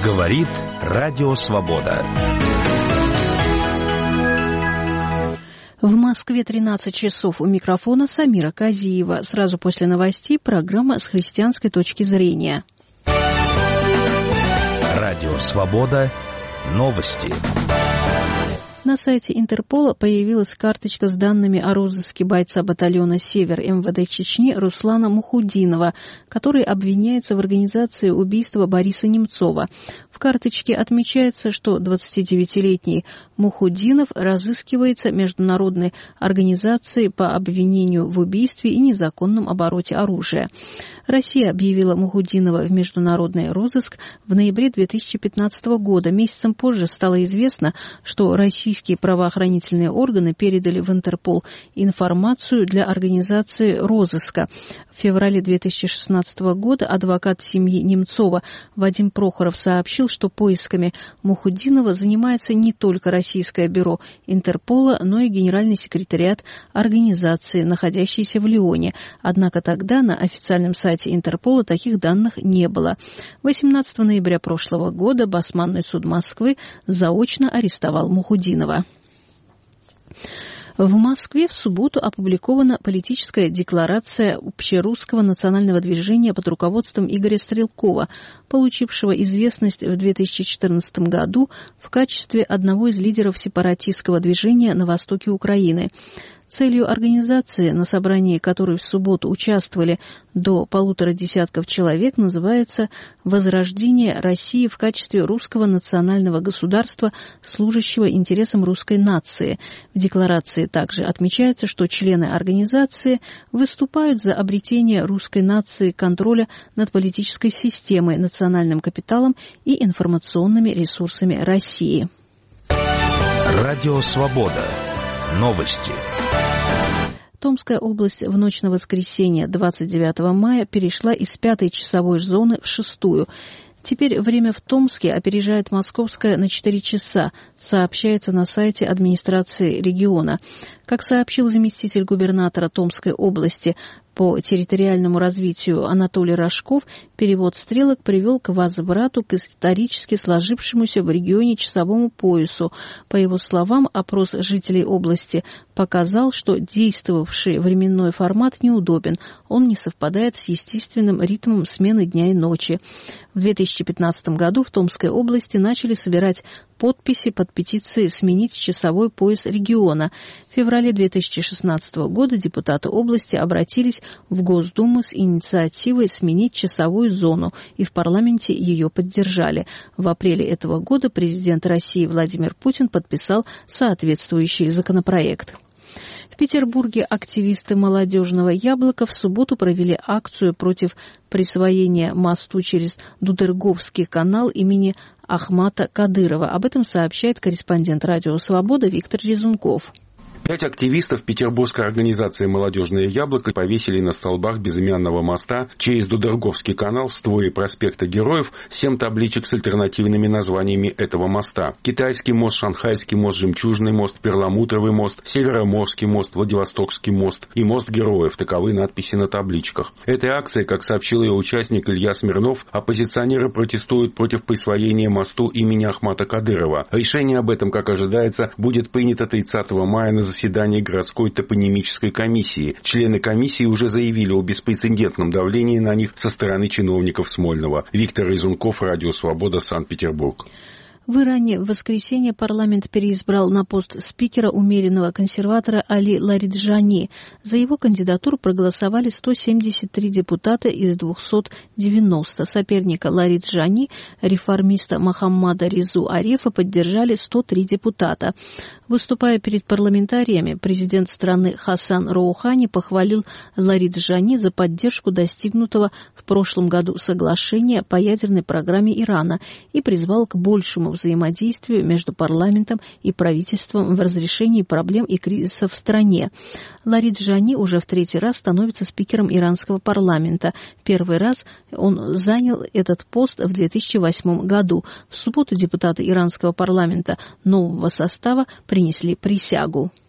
Говорит Радио Свобода. В Москве 13 часов. У микрофона Самира Казиева. Сразу после новостей программа «С христианской точки зрения». Радио Свобода. Новости. На сайте Интерпола появилась карточка с данными о розыске бойца батальона «Север» МВД Чечни Руслана Мухудинова, который обвиняется в организации убийства Бориса Немцова. В карточке отмечается, что 29-летний Мухудинов разыскивается Международной организацией по обвинению в убийстве и незаконном обороте оружия. Россия объявила Мухудинова в международный розыск в ноябре 2015 года. Месяцем позже стало известно, что российские правоохранительные органы передали в Интерпол информацию для организации розыска. В феврале 2016 года адвокат семьи Немцова Вадим Прохоров сообщил, что поисками Мухудинова занимается не только Российское бюро Интерпола, но и Генеральный секретариат организации, находящийся в Лионе. Однако тогда на официальном сайте Интерпола таких данных не было. 18 ноября прошлого года Басманный суд Москвы заочно арестовал Мухудинова. В Москве в субботу опубликована политическая декларация Общерусского национального движения под руководством Игоря Стрелкова, получившего известность в 2014 году в качестве одного из лидеров сепаратистского движения на востоке Украины. Целью организации, на собрании которой в субботу участвовали до 150 человек, называется «Возрождение России в качестве русского национального государства, служащего интересам русской нации». В декларации также отмечается, что члены организации выступают за обретение русской нации контроля над политической системой, национальным капиталом и информационными ресурсами России. Радио Свобода. Новости. Томская область в ночь на воскресенье 29 мая перешла из 5-й часовой зоны в 6-ю. Теперь время в Томске опережает московское на 4 часа, сообщается на сайте администрации региона. Как сообщил заместитель губернатора Томской области по территориальному развитию Анатолий Рожков, перевод стрелок привел к возврату к исторически сложившемуся в регионе часовому поясу. По его словам, опрос жителей области показал, что действовавший временной формат неудобен, он не совпадает с естественным ритмом смены дня и ночи. В 2015 году в Томской области начали собирать подписи под петицией «Сменить часовой пояс региона». В феврале 2016 года депутаты области обратились в Госдуму с инициативой сменить часовую зону, и в парламенте ее поддержали. В апреле этого года президент России Владимир Путин подписал соответствующий законопроект. В Петербурге активисты «Молодежного яблока» в субботу провели акцию против присвоения мосту через Дудерговский канал имени Ахмата Кадырова. Об этом сообщает корреспондент «Радио Свобода» Виктор Резунков. 5 активистов петербургской организации «Молодежное яблоко» повесили на столбах безымянного моста через Дудерговский канал в створе проспекта Героев 7 табличек с альтернативными названиями этого моста. Китайский мост, Шанхайский мост, Жемчужный мост, Перламутровый мост, Североморский мост, Владивостокский мост и мост Героев. Таковы надписи на табличках. Этой акцией, как сообщил ее участник Илья Смирнов, оппозиционеры протестуют против присвоения мосту имени Ахмата Кадырова. Решение об этом, как ожидается, будет принято 30 мая на заседании городской топонимической комиссии. Члены комиссии уже заявили о беспрецедентном давлении на них со стороны чиновников Смольного. Виктор Резунков, Радио Свобода, Санкт-Петербург. В Иране в воскресенье парламент переизбрал на пост спикера умеренного консерватора Али Лариджани. За его кандидатуру проголосовали 173 депутата из 290. Соперника Лариджани, реформиста Мохаммада Резу Арефа, поддержали 103 депутата. Выступая перед парламентариями, президент страны Хасан Роухани похвалил Лариджани за поддержку достигнутого в прошлом году соглашения по ядерной программе Ирана и призвал к большему взаимодействию между парламентом и правительством в разрешении проблем и кризисов в стране. Лариджани уже в 3-й раз становится спикером иранского парламента. Первый раз он занял этот пост в 2008 году. В субботу депутаты иранского парламента нового состава принесли присягу.